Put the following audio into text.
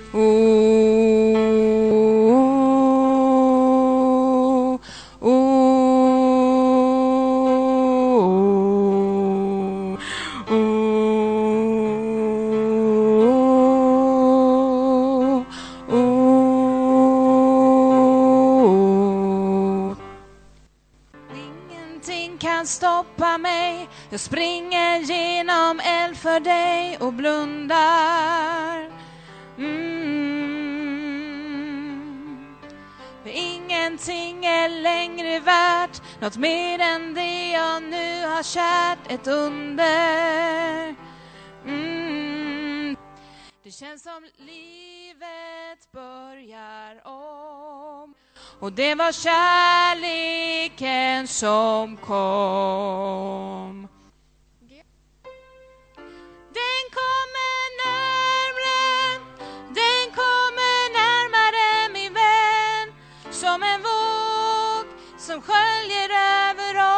Ingenting kan stoppa mig. Jag springer genom eld för dig och blundar. För ingenting är längre värt, något mer än det jag nu har kärt, ett under. Det känns som livet börjar om, och det var kärleken som kom. Den kommer närmare, den kommer närmare min vän, som en våg som sköljer över